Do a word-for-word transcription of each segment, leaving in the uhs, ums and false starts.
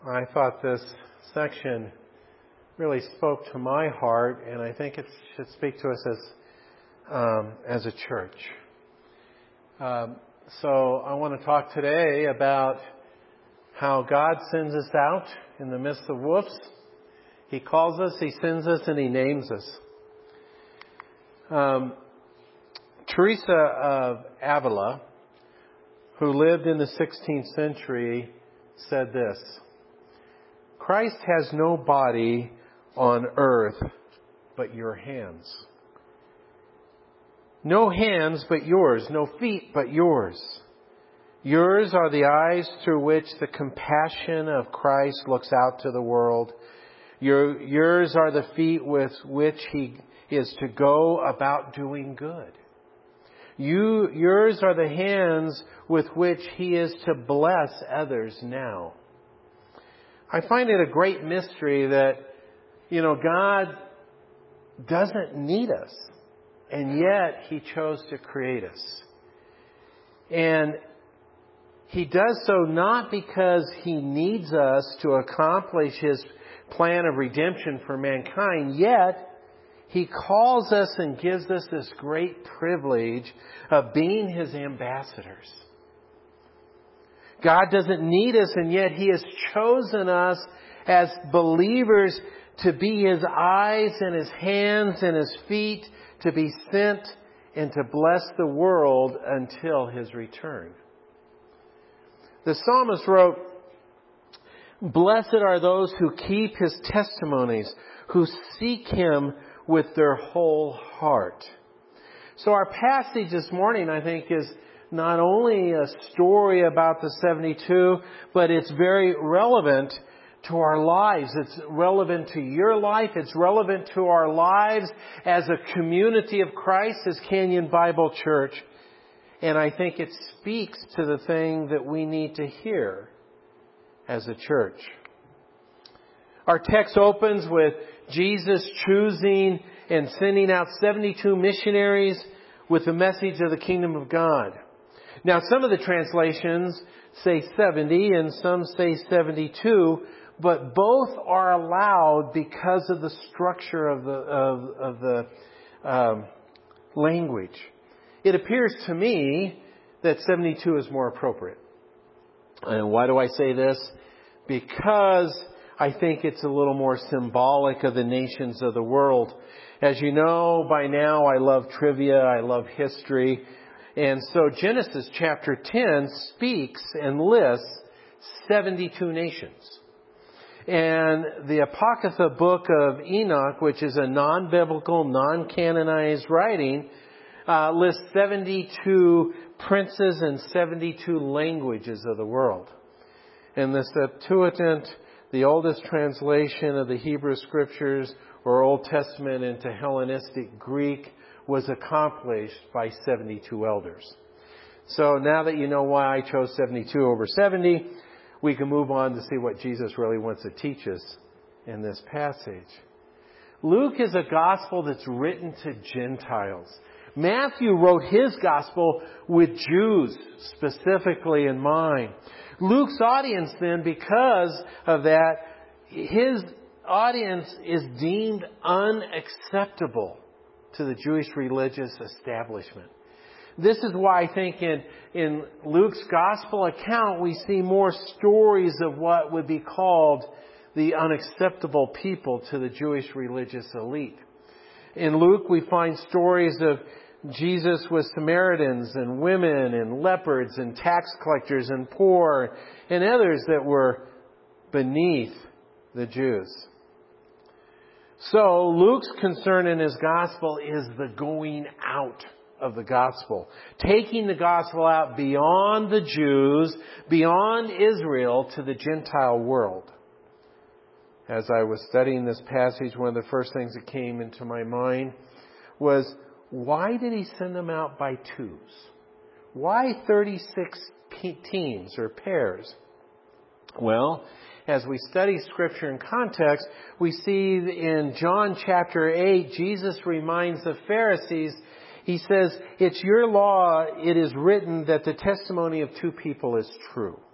I thought this section really spoke to my heart, and I think it should speak to us as um, as a church. Um, so I want to talk today about how God sends us out in the midst of wolves. He calls us, He sends us, and He names us. Um, Teresa of Avila, who lived in the sixteenth century, said this: Christ has no body on earth but your hands. No hands but yours, no feet but yours. Yours are the eyes through which the compassion of Christ looks out to the world. Your, yours are the feet with which He is to go about doing good. You, yours are the hands with which He is to bless others now. I find it a great mystery that, you know, God doesn't need us, and yet He chose to create us. And He does so not because He needs us to accomplish His plan of redemption for mankind, yet He calls us and gives us this great privilege of being His ambassadors. God doesn't need us, and yet He has chosen us as believers to be His eyes and His hands and His feet, to be sent and to bless the world until His return. The psalmist wrote, "Blessed are those who keep His testimonies, who seek Him with their whole heart." So our passage this morning, I think, is not only a story about the seventy-two, but it's very relevant to our lives. It's relevant to your life. It's relevant to our lives as a community of Christ, as Canyon Bible Church. And I think it speaks to the thing that we need to hear as a church. Our text opens with Jesus choosing and sending out seventy-two missionaries with the message of the kingdom of God. Now, some of the translations say seventy and some say seventy-two, but both are allowed because of the structure of the of, of the um, language. It appears to me that seventy-two is more appropriate. And why do I say this? Because I think it's a little more symbolic of the nations of the world. As you know by now, I love trivia, I love history. And so Genesis chapter ten speaks and lists seventy-two nations. And the Apocrypha book of Enoch, which is a non-biblical, non-canonized writing, uh, lists seventy-two princes and seventy-two languages of the world. And the Septuagint, the oldest translation of the Hebrew Scriptures or Old Testament into Hellenistic Greek, was accomplished by seventy-two elders. So now that you know why I chose seventy-two over seventy, we can move on to see what Jesus really wants to teach us in this passage. Luke is a gospel that's written to Gentiles. Matthew wrote his gospel with Jews specifically in mind. Luke's audience then, because of that, his audience is deemed unacceptable to the Jewish religious establishment. This is why I think in, in Luke's gospel account we see more stories of what would be called the unacceptable people to the Jewish religious elite. In Luke we find stories of Jesus with Samaritans and women and leopards and tax collectors and poor and others that were beneath the Jews. So Luke's concern in his gospel is the going out of the gospel. Taking the gospel out beyond the Jews, beyond Israel, to the Gentile world. As I was studying this passage, one of the first things that came into my mind was, why did He send them out by twos? Why thirty-six teams or pairs? Well, as we study Scripture in context, we see in John chapter eight, Jesus reminds the Pharisees, He says, "It's your law, it is written that the testimony of two people is true."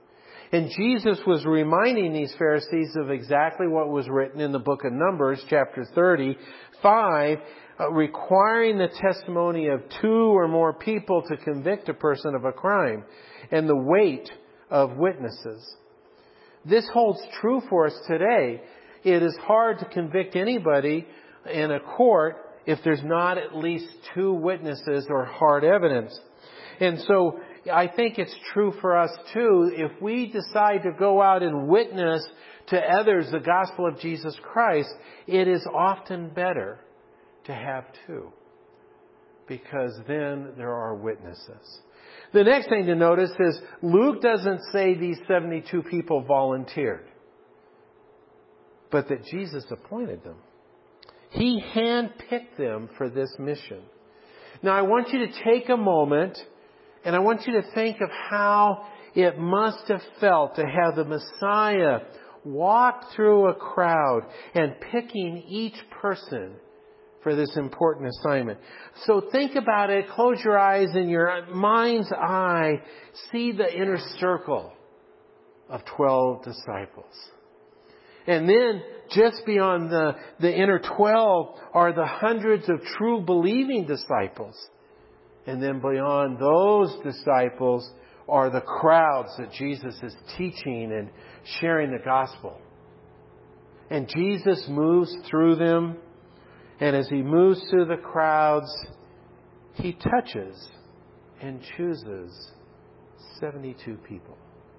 And Jesus was reminding these Pharisees of exactly what was written in the book of Numbers, chapter thirty-five, uh, requiring the testimony of two or more people to convict a person of a crime, and the weight of witnesses. This holds true for us today. It is hard to convict anybody in a court if there's not at least two witnesses or hard evidence. And so I think it's true for us too. If we decide to go out and witness to others the gospel of Jesus Christ, it is often better to have two, because then there are witnesses. The next thing to notice is Luke doesn't say these seventy-two people volunteered, but that Jesus appointed them. He handpicked them for this mission. Now I want you to take a moment and I want you to think of how it must have felt to have the Messiah walk through a crowd and picking each person for this important assignment. So think about it. Close your eyes, in your mind's eye, see the inner circle of twelve disciples. And then just beyond the, the inner twelve are the hundreds of true believing disciples. And then beyond those disciples are the crowds that Jesus is teaching and sharing the gospel. And Jesus moves through them. And as He moves through the crowds, He touches and chooses seventy-two people.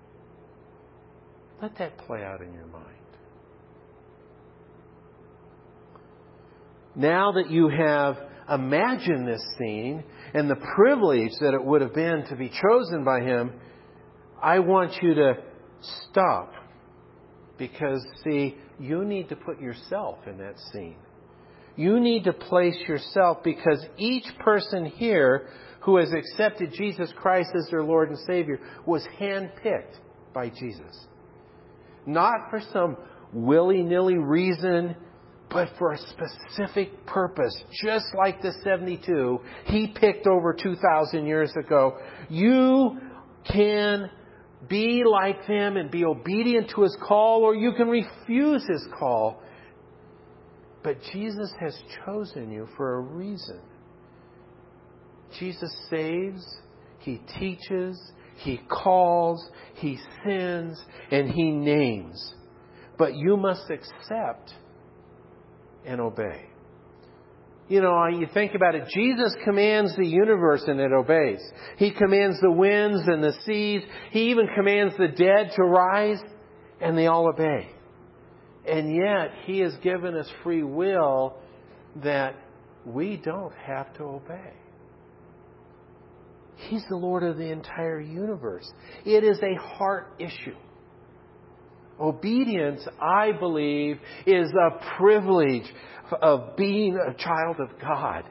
Let that play out in your mind. Now that you have imagined this scene and the privilege that it would have been to be chosen by Him, I want you to stop. Because, see, you need to put yourself in that scene. You need to place yourself, because each person here who has accepted Jesus Christ as their Lord and Savior was handpicked by Jesus. Not for some willy-nilly reason, but for a specific purpose. Just like the seventy-two He picked over two thousand years ago. You can be like them and be obedient to His call, or you can refuse His call. But Jesus has chosen you for a reason. Jesus saves, He teaches, He calls, He sends, and He names. But you must accept and obey. You know, you think about it, Jesus commands the universe and it obeys. He commands the winds and the seas. He even commands the dead to rise, and they all obey. And yet, He has given us free will that we don't have to obey. He's the Lord of the entire universe. It is a heart issue. Obedience, I believe, is a privilege of being a child of God.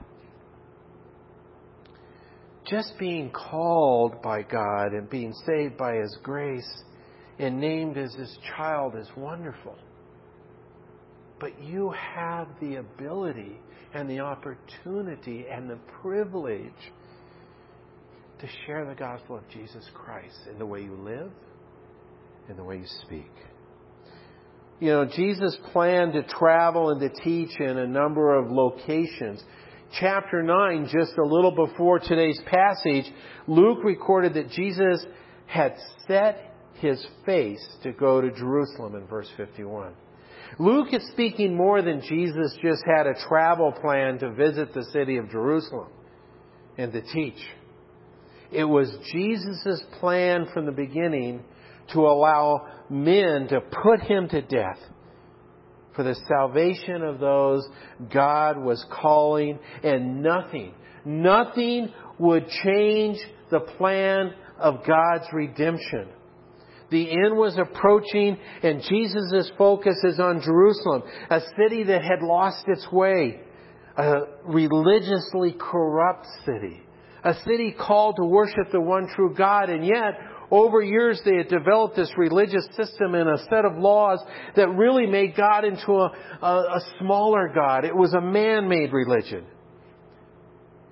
Just being called by God and being saved by His grace and named as His child is wonderful. But you have the ability and the opportunity and the privilege to share the gospel of Jesus Christ in the way you live, in the way you speak. You know, Jesus planned to travel and to teach in a number of locations. Chapter nine, just a little before today's passage, Luke recorded that Jesus had set His face to go to Jerusalem in verse fifty-one. Luke is speaking more than Jesus just had a travel plan to visit the city of Jerusalem and to teach. It was Jesus' plan from the beginning to allow men to put Him to death for the salvation of those God was calling, and nothing, nothing would change the plan of God's redemption. The end was approaching, and Jesus' focus is on Jerusalem, a city that had lost its way, a religiously corrupt city, a city called to worship the one true God, and yet over years they had developed this religious system and a set of laws that really made God into a, a, a smaller God. It was a man-made religion.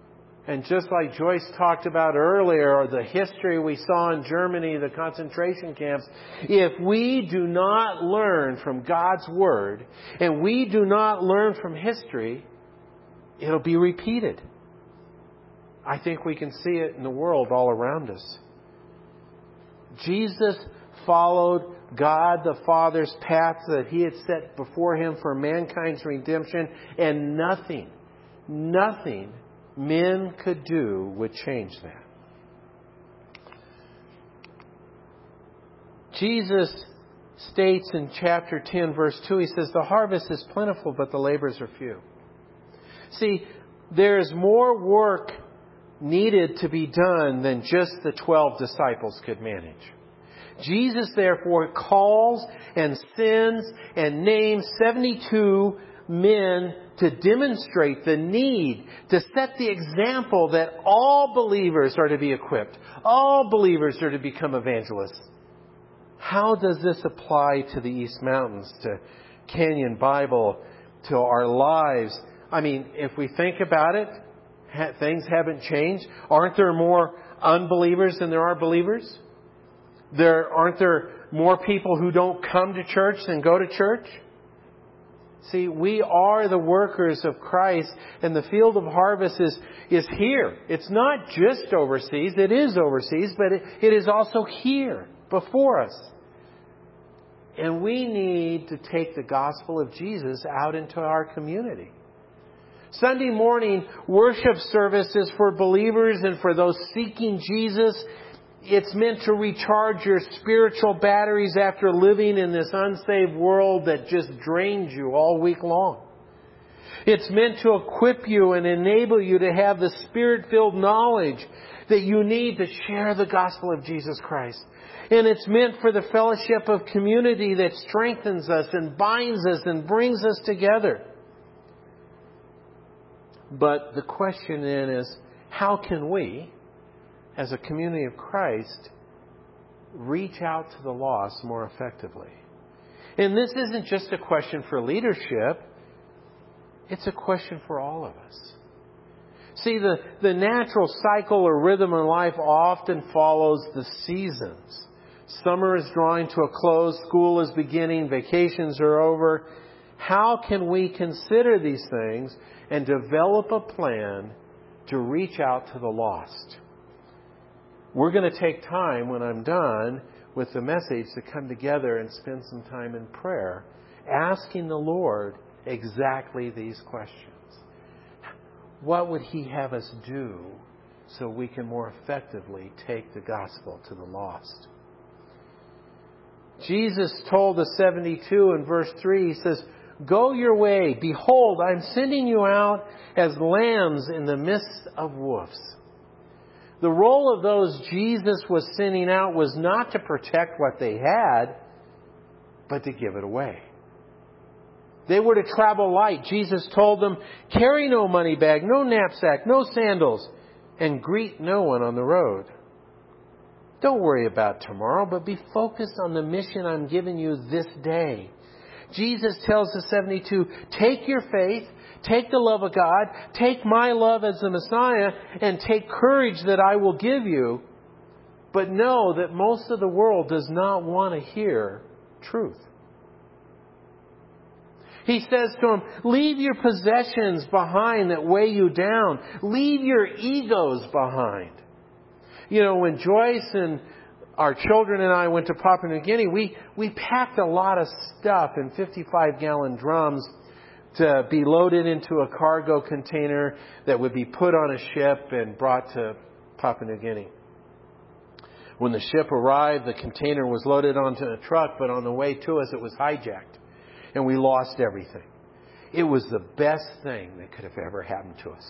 And just like Joyce talked about earlier, or the history we saw in Germany, the concentration camps, if we do not learn from God's Word, and we do not learn from history, it'll be repeated. I think we can see it in the world all around us. Jesus followed God the Father's path that He had set before Him for mankind's redemption, and nothing, nothing men could do would change that. Jesus states in chapter ten, verse two, He says, the harvest is plentiful, but the laborers are few. See, there is more work needed to be done than just the twelve disciples could manage. Jesus, therefore, calls and sends and names seventy-two men to demonstrate the need, to set the example that all believers are to be equipped. All believers are to become evangelists. How does this apply to the East Mountains, to Canyon Bible, to our lives? I mean, if we think about it, things haven't changed. Aren't there more unbelievers than there are believers? There aren't there more people who don't come to church than go to church? See, we are the workers of Christ, and the field of harvest is, is here. It's not just overseas. It is overseas, but it, it is also here before us. And we need to take the gospel of Jesus out into our community. Sunday morning worship services for believers and for those seeking Jesus. It's meant to recharge your spiritual batteries after living in this unsaved world that just drains you all week long. It's meant to equip you and enable you to have the Spirit-filled knowledge that you need to share the gospel of Jesus Christ. And it's meant for the fellowship of community that strengthens us and binds us and brings us together. But the question then is, how can we, as a community of Christ, reach out to the lost more effectively? And this isn't just a question for leadership. It's a question for all of us. See, the, the natural cycle or rhythm in life often follows the seasons. Summer is drawing to a close, school is beginning, vacations are over. How can we consider these things and develop a plan to reach out to the lost? We're going to take time when I'm done with the message to come together and spend some time in prayer, asking the Lord exactly these questions. What would He have us do so we can more effectively take the gospel to the lost? Jesus told the seventy-two in verse three, He says, "Go your way. Behold, I'm sending you out as lambs in the midst of wolves." The role of those Jesus was sending out was not to protect what they had, but to give it away. They were to travel light. Jesus told them, "Carry no money bag, no knapsack, no sandals, and greet no one on the road." Don't worry about tomorrow, but be focused on the mission I'm giving you this day. Jesus tells the seventy-two, take your faith, take the love of God, take my love as the Messiah, and take courage that I will give you. But know that most of the world does not want to hear truth. He says to them, leave your possessions behind that weigh you down. Leave your egos behind. You know, when Joyce and our children and I went to Papua New Guinea, we, we packed a lot of stuff in fifty-five gallon drums to be loaded into a cargo container that would be put on a ship and brought to Papua New Guinea. When the ship arrived, the container was loaded onto a truck, but on the way to us, it was hijacked. And we lost everything. It was the best thing that could have ever happened to us.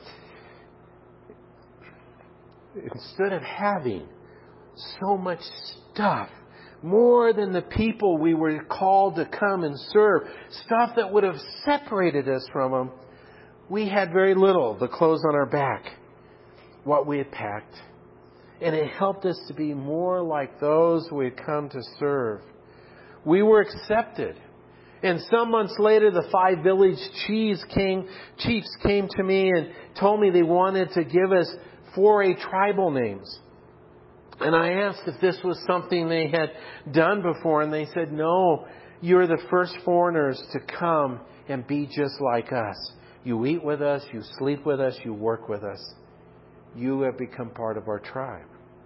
Instead of having so much stuff, more than the people we were called to come and serve, stuff that would have separated us from them, we had very little, the clothes on our back, what we had packed. And it helped us to be more like those we had come to serve. We were accepted. And some months later, the five village chiefs came, chiefs came to me and told me they wanted to give us four-A tribal names. And I asked if this was something they had done before, and they said, no, you're the first foreigners to come and be just like us. You eat with us, you sleep with us, you work with us. You have become part of our tribe.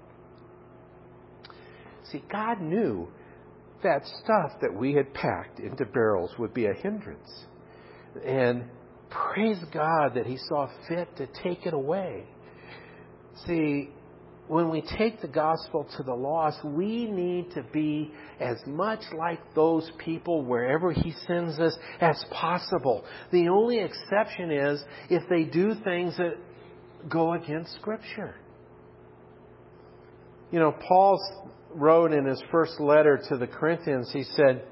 See, God knew that stuff that we had packed into barrels would be a hindrance. And praise God that He saw fit to take it away. See, when we take the gospel to the lost, we need to be as much like those people wherever He sends us as possible. The only exception is if they do things that go against Scripture. You know, Paul wrote in his first letter to the Corinthians, he said,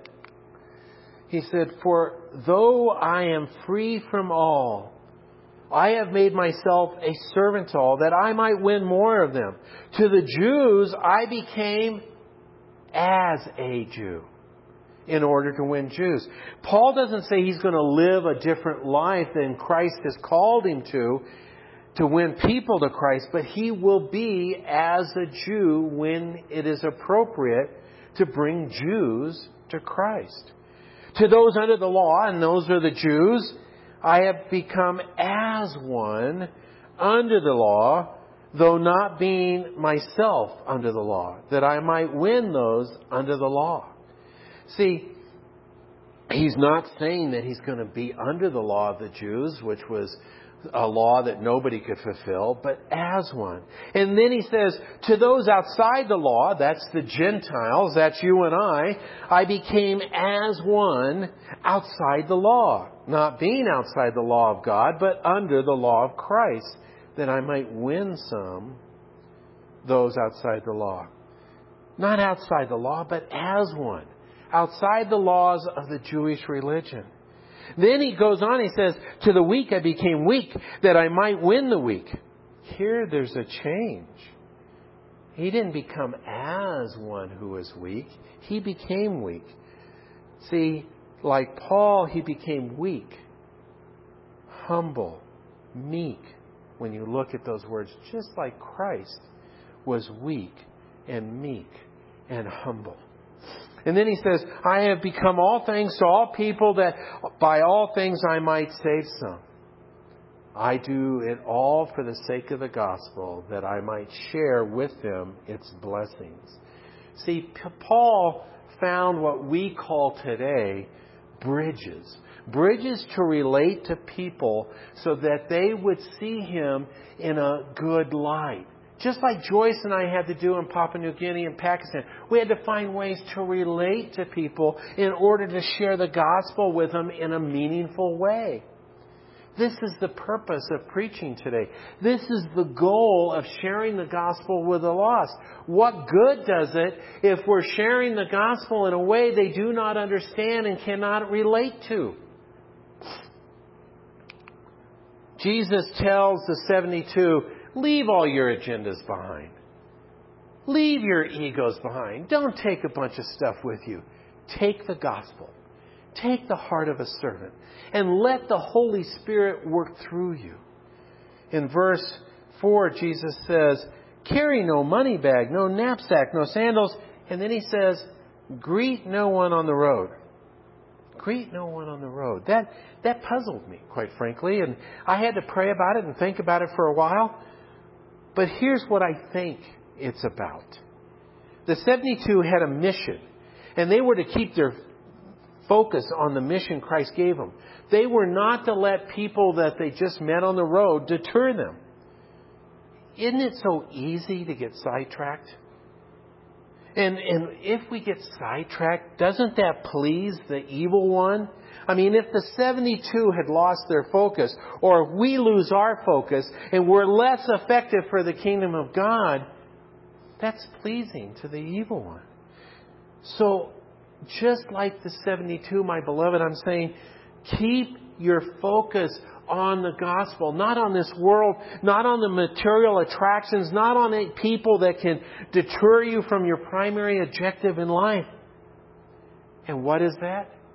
he said, "For though I am free from all, I have made myself a servant to all, that I might win more of them. To the Jews, I became as a Jew in order to win Jews." Paul doesn't say he's going to live a different life than Christ has called him to, to win people to Christ, but he will be as a Jew when it is appropriate to bring Jews to Christ. To those under the law, and those are the Jews, I have become as one under the law, though not being myself under the law, that I might win those under the law. See, he's not saying that he's going to be under the law of the Jews, which was a law that nobody could fulfill, but as one. And then he says, to those outside the law, that's the Gentiles, that's you and I, I became as one outside the law. Not being outside the law of God, but under the law of Christ, that I might win some, those outside the law. Not outside the law, but as one. Outside the laws of the Jewish religion. Then he goes on, he says, to the weak I became weak, that I might win the weak. Here there's a change. He didn't become as one who is weak. He became weak. See, like Paul, he became weak, humble, meek. When you look at those words, just like Christ was weak and meek and humble. And then he says, I have become all things to all people, that by all things I might save some. I do it all for the sake of the gospel, that I might share with them its blessings. See, Paul found what we call today bridges. Bridges to relate to people so that they would see him in a good light. Just like Joyce and I had to do in Papua New Guinea and Pakistan. We had to find ways to relate to people in order to share the gospel with them in a meaningful way. This is the purpose of preaching today. This is the goal of sharing the gospel with the lost. What good does it if we're sharing the gospel in a way they do not understand and cannot relate to? Jesus tells the seventy-two, leave all your agendas behind. Leave your egos behind. Don't take a bunch of stuff with you. Take the gospel. Take the heart of a servant. And let the Holy Spirit work through you. In verse four, Jesus says, carry no money bag, no knapsack, no sandals. And then he says, greet no one on the road. Greet no one on the road. That, that puzzled me, quite frankly. And I had to pray about it and think about it for a while. But here's what I think it's about. The seventy-two had a mission, and they were to keep their focus on the mission Christ gave them. They were not to let people that they just met on the road deter them. Isn't it so easy to get sidetracked? And, and if we get sidetracked, doesn't that please the evil one? I mean, if the seventy-two had lost their focus, or if we lose our focus and we're less effective for the kingdom of God, that's pleasing to the evil one. So, just like the seventy-two, my beloved, I'm saying, keep your focus on the gospel, not on this world, not on the material attractions, not on people that can deter you from your primary objective in life. And what is that?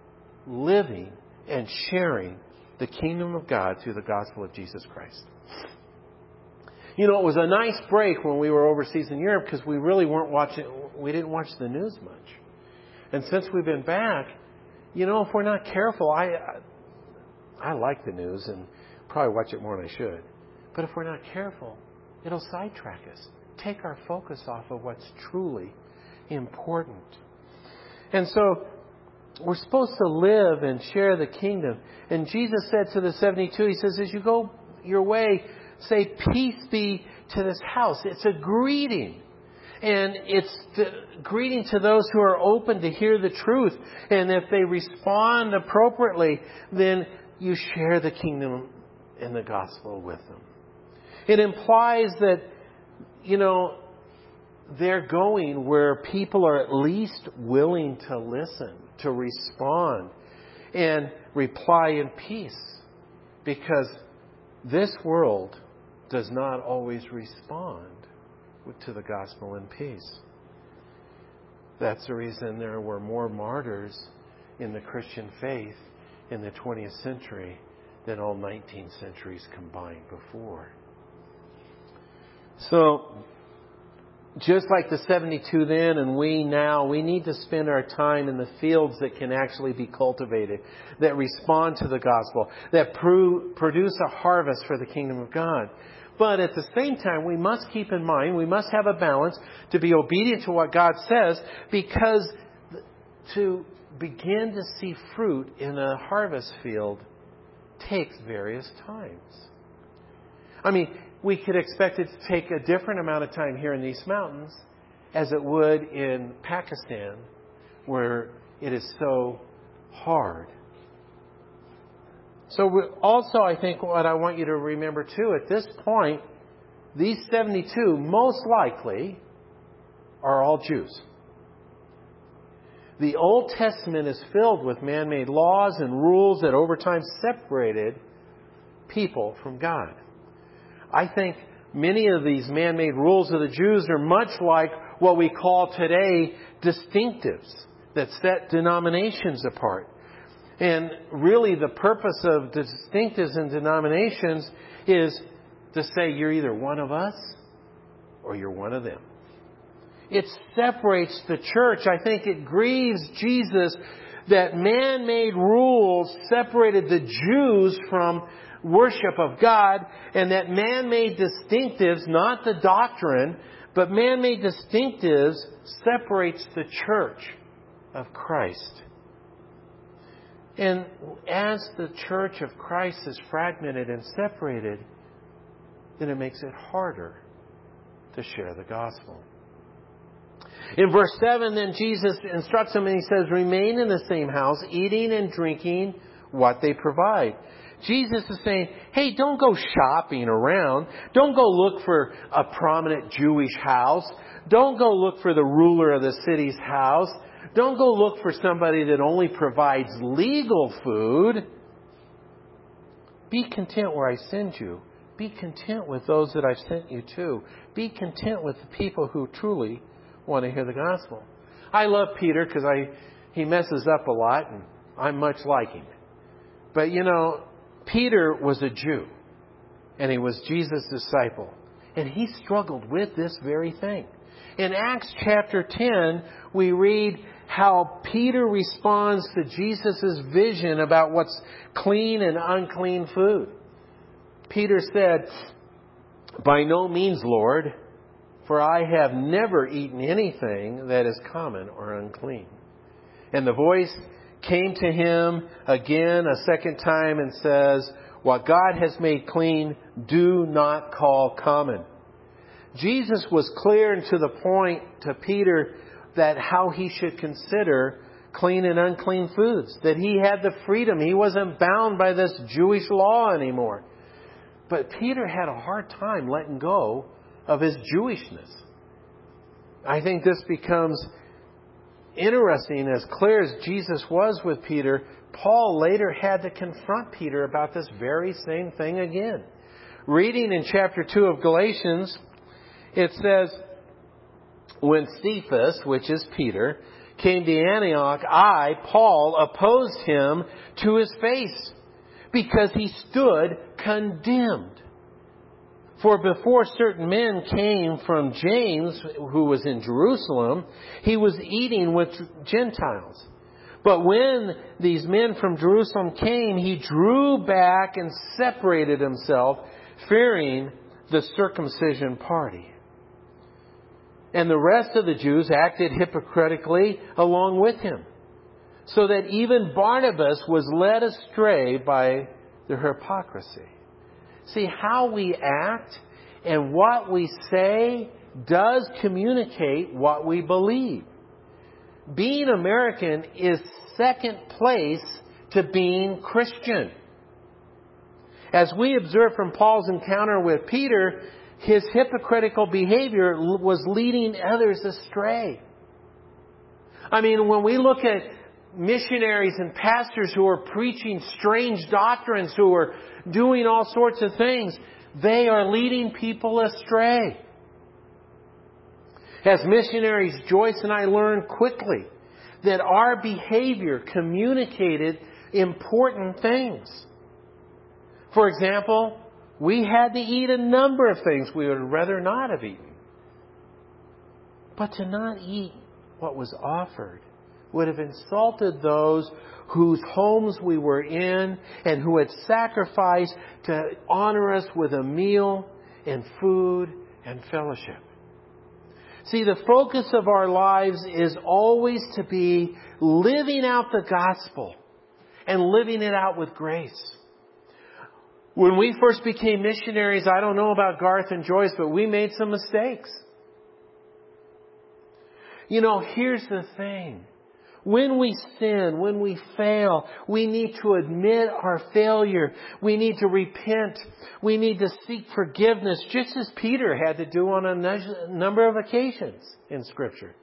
living and sharing the kingdom of God through the gospel of Jesus Christ. You know, it was a nice break when we were overseas in Europe because we really weren't watching, we didn't watch the news much. And since we've been back, you know, if we're not careful, I, I, I like the news and probably watch it more than I should. But if we're not careful, it'll sidetrack us, take our focus off of what's truly important. And so we're supposed to live and share the kingdom. And Jesus said to the seventy-two, He says, as you go your way, say, peace be to this house. It's a greeting. And it's the greeting to those who are open to hear the truth. And if they respond appropriately, then you share the kingdom and the gospel with them. It implies that, you know, they're going where people are at least willing to listen, to respond, and reply in peace. Because this world does not always respond to the gospel in peace. That's the reason there were more martyrs in the Christian faith in the twentieth century than all nineteen centuries combined before. So, just like the seventy-two then and we now, we need to spend our time in the fields that can actually be cultivated, that respond to the gospel, that pro- produce a harvest for the kingdom of God. But at the same time, we must keep in mind, we must have a balance to be obedient to what God says, because to begin to see fruit in a harvest field takes various times. I mean, we could expect it to take a different amount of time here in these mountains as it would in Pakistan, where it is so hard. So we also, I think what I want you to remember too, at this point, these seventy-two most likely are all Jews. The Old Testament is filled with man-made laws and rules that over time separated people from God. I think many of these man-made rules of the Jews are much like what we call today distinctives that set denominations apart. And really the purpose of distinctives and denominations is to say you're either one of us or you're one of them. It separates the church. I think it grieves Jesus that man-made rules separated the Jews from worship of God, and that man-made distinctives, not the doctrine, but man-made distinctives separates the church of Christ. And as the church of Christ is fragmented and separated, then it makes it harder to share the gospel. In verse seven, then Jesus instructs them and He says, remain in the same house, eating and drinking what they provide. Jesus is saying, hey, don't go shopping around. Don't go look for a prominent Jewish house. Don't go look for the ruler of the city's house. Don't go look for somebody that only provides legal food. Be content where I send you. Be content with those that I've sent you to. Be content with the people who truly want to hear the gospel. I love Peter because I he messes up a lot, and I'm much like him. But you know, Peter was a Jew, and he was Jesus' disciple. And he struggled with this very thing. In Acts chapter ten, we read how Peter responds to Jesus' vision about what's clean and unclean food. Peter said, by no means, Lord, for I have never eaten anything that is common or unclean. And the voice came to him again a second time and says, what God has made clean, do not call common. Jesus was clear and to the point to Peter that how he should consider clean and unclean foods. That he had the freedom. He wasn't bound by this Jewish law anymore. But Peter had a hard time letting go of his Jewishness. I think this becomes interesting. As clear as Jesus was with Peter, Paul later had to confront Peter about this very same thing again. Reading in chapter two of Galatians, it says, when Cephas, which is Peter, came to Antioch, I, Paul, opposed him to his face because he stood condemned. For before certain men came from James, who was in Jerusalem, he was eating with Gentiles. But when these men from Jerusalem came, he drew back and separated himself, fearing the circumcision party. And the rest of the Jews acted hypocritically along with him, so that even Barnabas was led astray by their hypocrisy. See, how we act and what we say does communicate what we believe. Being American is second place to being Christian. As we observe from Paul's encounter with Peter, his hypocritical behavior was leading others astray. I mean, when we look at missionaries and pastors who are preaching strange doctrines, who are doing all sorts of things, they are leading people astray. As missionaries, Joyce and I learned quickly that our behavior communicated important things. For example, we had to eat a number of things we would rather not have eaten. But to not eat what was offered would have insulted those whose homes we were in and who had sacrificed to honor us with a meal and food and fellowship. See, the focus of our lives is always to be living out the gospel and living it out with grace. When we first became missionaries, I don't know about Garth and Joyce, but we made some mistakes. You know, here's the thing. When we sin, when we fail, we need to admit our failure. We need to repent. We need to seek forgiveness, just as Peter had to do on a number of occasions in Scripture.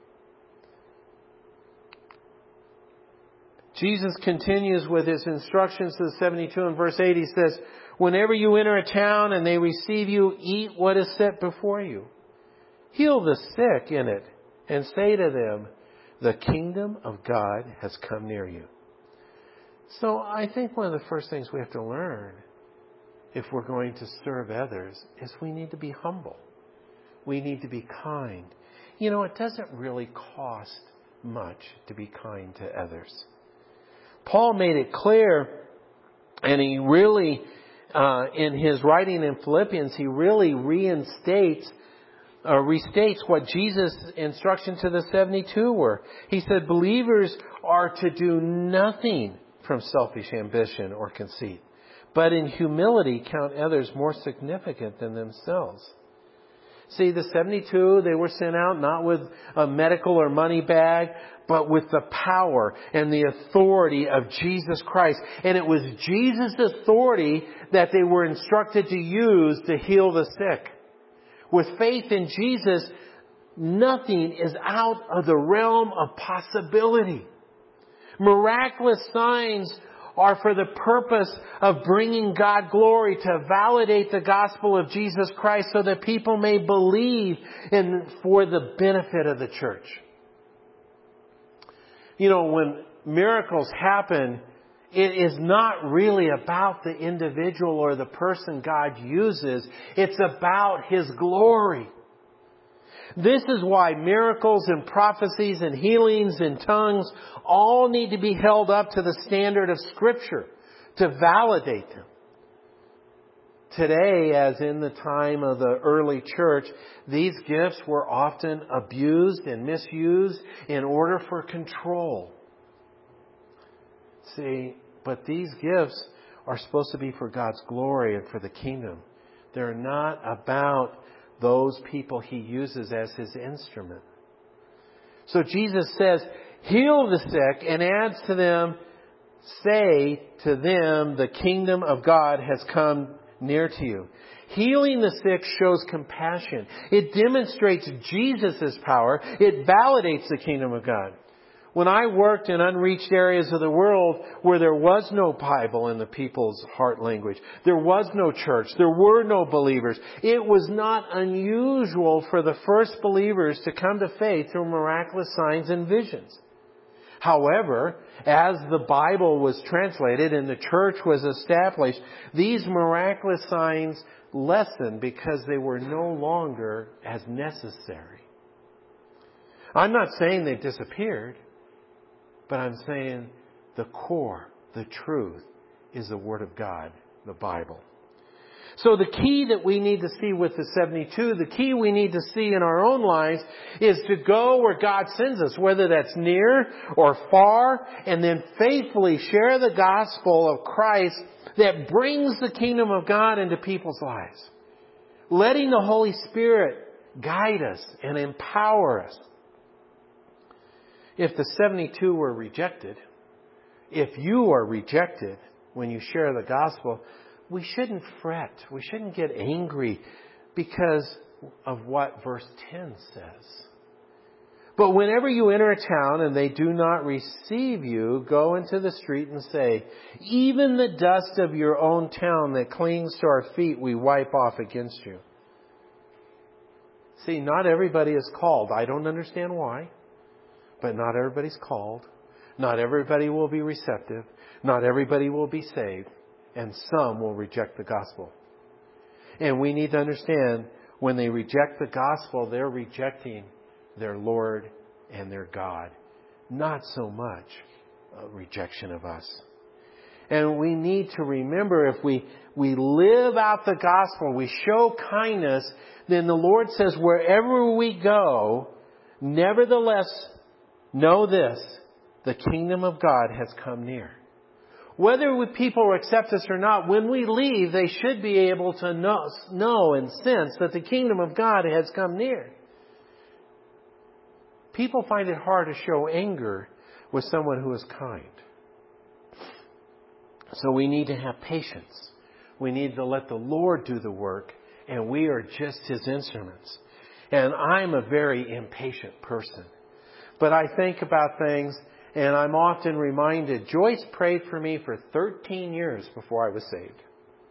Jesus continues with his instructions to the seventy-two in verse eight. He says, whenever you enter a town and they receive you, eat what is set before you. Heal the sick in it and say to them, the kingdom of God has come near you. So I think one of the first things we have to learn if we're going to serve others is we need to be humble. We need to be kind. You know, it doesn't really cost much to be kind to others. Paul made it clear, and he really, uh, in his writing in Philippians, he really reinstates Uh, restates what Jesus' instruction to the seventy-two were. He said believers are to do nothing from selfish ambition or conceit, but in humility count others more significant than themselves. See, the seventy-two, they were sent out not with a medical or money bag, but with the power and the authority of Jesus Christ. And it was Jesus' authority that they were instructed to use to heal the sick. With faith in Jesus, nothing is out of the realm of possibility. Miraculous signs are for the purpose of bringing God glory, to validate the gospel of Jesus Christ so that people may believe and for the benefit of the church. You know, when miracles happen, it is not really about the individual or the person God uses. It's about His glory. This is why miracles and prophecies and healings and tongues all need to be held up to the standard of Scripture to validate them. Today, as in the time of the early church, these gifts were often abused and misused in order for control. See, but these gifts are supposed to be for God's glory and for the kingdom. They're not about those people He uses as His instrument. So Jesus says, heal the sick, and adds to them, say to them, the kingdom of God has come near to you. Healing the sick shows compassion. It demonstrates Jesus' power. It validates the kingdom of God. When I worked in unreached areas of the world where there was no Bible in the people's heart language, there was no church, there were no believers, it was not unusual for the first believers to come to faith through miraculous signs and visions. However, as the Bible was translated and the church was established, these miraculous signs lessened because they were no longer as necessary. I'm not saying they disappeared, but I'm saying the core, the truth, is the Word of God, the Bible. So the key that we need to see with the seventy-two, the key we need to see in our own lives is to go where God sends us, whether that's near or far, and then faithfully share the gospel of Christ that brings the kingdom of God into people's lives. Letting the Holy Spirit guide us and empower us. If the seventy-two were rejected, if you are rejected when you share the gospel, we shouldn't fret. We shouldn't get angry because of what verse ten says. But whenever you enter a town and they do not receive you, go into the street and say, even the dust of your own town that clings to our feet we wipe off against you. See, not everybody is called. I don't understand why, but not everybody's called. Not everybody will be receptive. Not everybody will be saved. And some will reject the gospel. And we need to understand, when they reject the gospel, they're rejecting their Lord and their God. Not so much a rejection of us. And we need to remember, if we, we live out the gospel, we show kindness, then the Lord says, wherever we go, nevertheless, know this, the kingdom of God has come near. Whether people accept us or not, when we leave, they should be able to know, know and sense that the kingdom of God has come near. People find it hard to show anger with someone who is kind. So we need to have patience. We need to let the Lord do the work, and we are just His instruments. And I'm a very impatient person. But I think about things, and I'm often reminded, Joyce prayed for me for thirteen years before I was saved.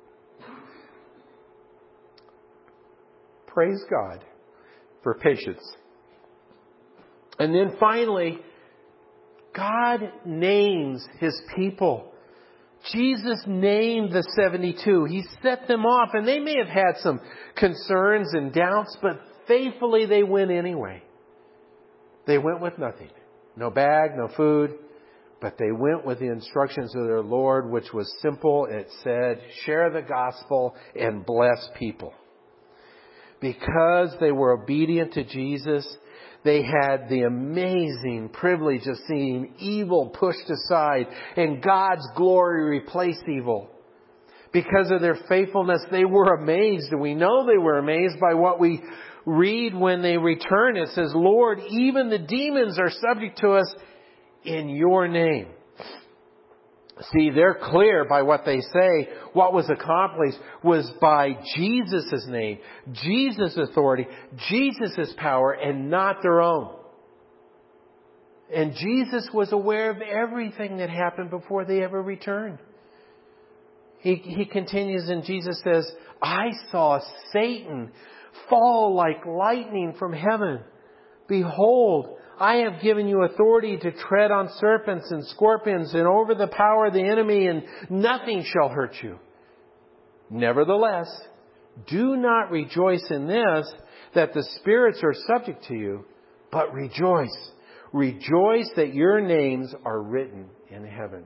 Praise God for patience. And then finally, God names His people. Jesus named the seventy-two. He set them off, and they may have had some concerns and doubts, but faithfully they went anyway. They went with nothing. No bag, no food, but they went with the instructions of their Lord, which was simple. It said, share the gospel and bless people. Because they were obedient to Jesus, they had the amazing privilege of seeing evil pushed aside and God's glory replace evil. Because of their faithfulness, they were amazed. And we know they were amazed by what we read when they return. It says, Lord, even the demons are subject to us in your name. See, they're clear by what they say. What was accomplished was by Jesus' name, Jesus' authority, Jesus' power, and not their own. And Jesus was aware of everything that happened before they ever returned. He, he continues, and Jesus says, I saw Satan fall like lightning from heaven. Behold, I have given you authority to tread on serpents and scorpions and over the power of the enemy, and nothing shall hurt you. Nevertheless, do not rejoice in this, that the spirits are subject to you, but rejoice. Rejoice that your names are written in heaven.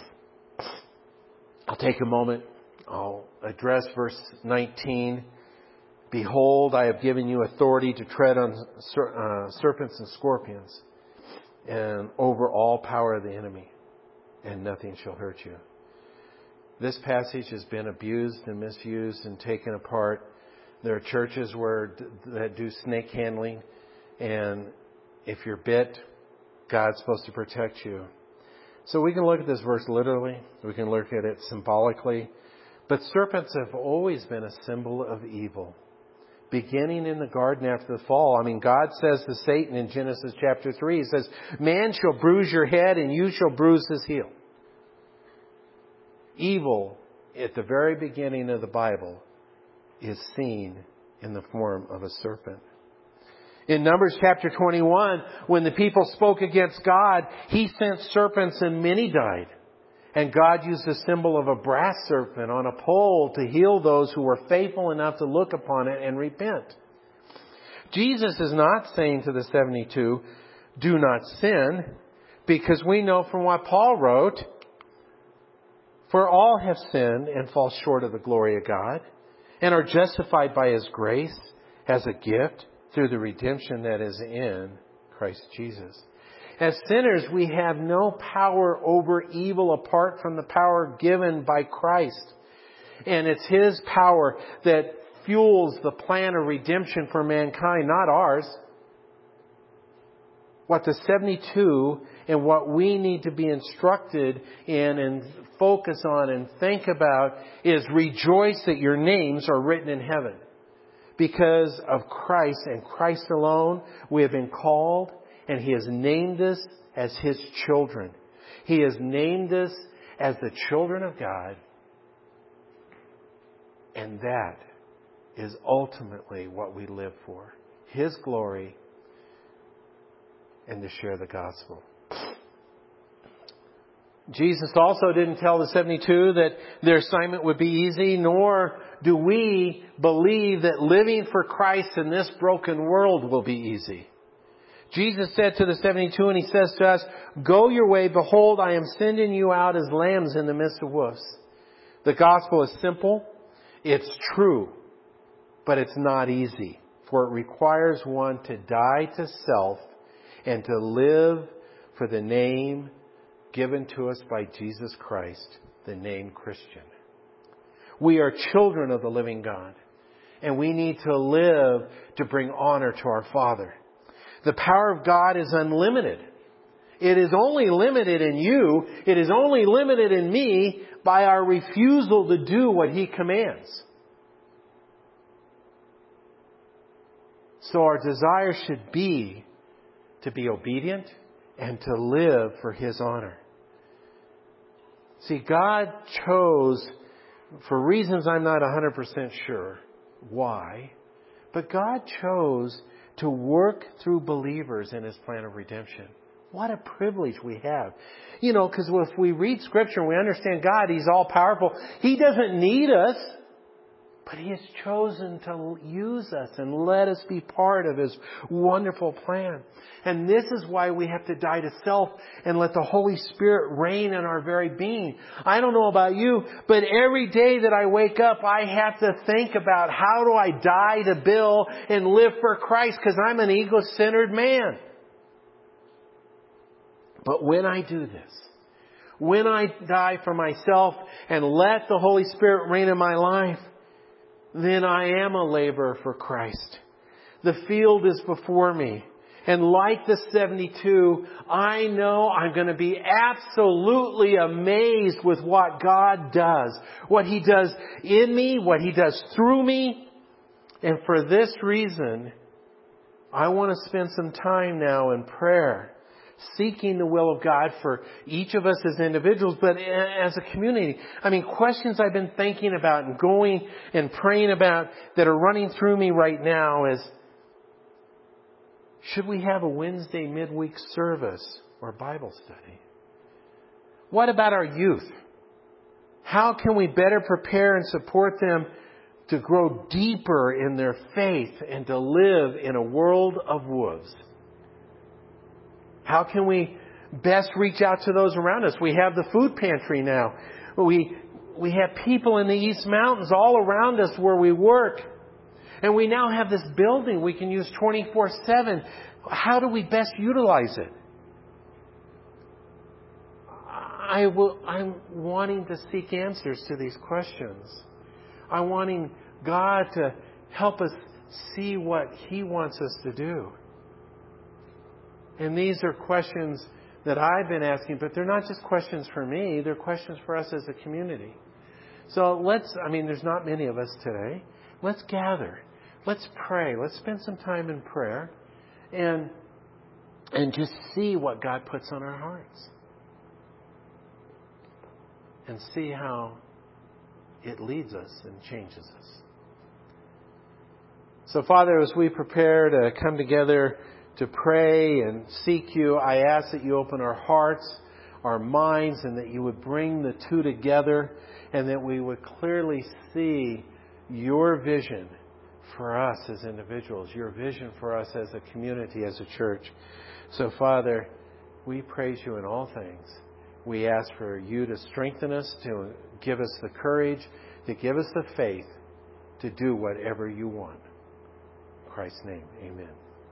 I'll take a moment. I'll address verse nineteen. Behold, I have given you authority to tread on uh, serpents and scorpions and over all power of the enemy, and nothing shall hurt you. This passage has been abused and misused and taken apart. There are churches where that do snake handling, and if you're bit, God's supposed to protect you. So we can look at this verse literally. We can look at it symbolically. But serpents have always been a symbol of evil. Beginning in the garden after the fall. I mean, God says to Satan in Genesis chapter three, He says, man shall bruise your head and you shall bruise his heel. Evil, at the very beginning of the Bible, is seen in the form of a serpent. In Numbers chapter twenty-one, when the people spoke against God, He sent serpents and many died. And God used the symbol of a brass serpent on a pole to heal those who were faithful enough to look upon it and repent. Jesus is not saying to the seventy-two, do not sin, because we know from what Paul wrote, for all have sinned and fall short of the glory of God, and are justified by His grace as a gift through the redemption that is in Christ Jesus. As sinners, we have no power over evil apart from the power given by Christ. And it's His power that fuels the plan of redemption for mankind, not ours. What the seventy-two and what we need to be instructed in and focus on and think about is rejoice that your names are written in heaven. Because of Christ and Christ alone, we have been called, and He has named us as His children. He has named us as the children of God. And that is ultimately what we live for. His glory and to share the gospel. Jesus also didn't tell the seventy-two that their assignment would be easy, nor do we believe that living for Christ in this broken world will be easy. Jesus said to the seventy-two, and He says to us, go your way, behold, I am sending you out as lambs in the midst of wolves. The gospel is simple, it's true, but it's not easy, for it requires one to die to self and to live for the name given to us by Jesus Christ, the name Christian. We are children of the living God, and we need to live to bring honor to our Father. The power of God is unlimited. It is only limited in you, it is only limited in me by our refusal to do what He commands. So our desire should be to be obedient and to live for His honor. See, God chose, for reasons I'm not one hundred percent sure why, but God chose to work through believers in His plan of redemption. What a privilege we have. You know, because if we read Scripture and we understand God, He's all powerful. He doesn't need us, but He has chosen to use us and let us be part of His wonderful plan. And this is why we have to die to self and let the Holy Spirit reign in our very being. I don't know about you, but every day that I wake up, I have to think about how do I die to Bill and live for Christ, because I'm an ego-centered man. But when I do this, when I die for myself and let the Holy Spirit reign in my life, then I am a laborer for Christ. The field is before me. And like the seventy-two, I know I'm going to be absolutely amazed with what God does. What He does in me, what He does through me. And for this reason, I want to spend some time now in prayer, seeking the will of God for each of us as individuals, but as a community. I mean, questions I've been thinking about and going and praying about that are running through me right now is, should we have a Wednesday midweek service or Bible study? What about our youth? How can we better prepare and support them to grow deeper in their faith and to live in a world of wolves? How can we best reach out to those around us? We have the food pantry now. We, we have people in the East Mountains all around us where we work. And we now have this building we can use twenty-four seven. How do we best utilize it? I will, I'm wanting to seek answers to these questions. I'm wanting God to help us see what He wants us to do. And these are questions that I've been asking, but they're not just questions for me. They're questions for us as a community. So let's, I mean, there's not many of us today. Let's gather. Let's pray. Let's spend some time in prayer and, and just see what God puts on our hearts. And see how it leads us and changes us. So, Father, as we prepare to come together to pray and seek you, I ask that you open our hearts, our minds, and that you would bring the two together, and that we would clearly see your vision for us as individuals, your vision for us as a community, as a church. So, Father, we praise you in all things. We ask for you to strengthen us, to give us the courage, to give us the faith to do whatever you want. In Christ's name, amen.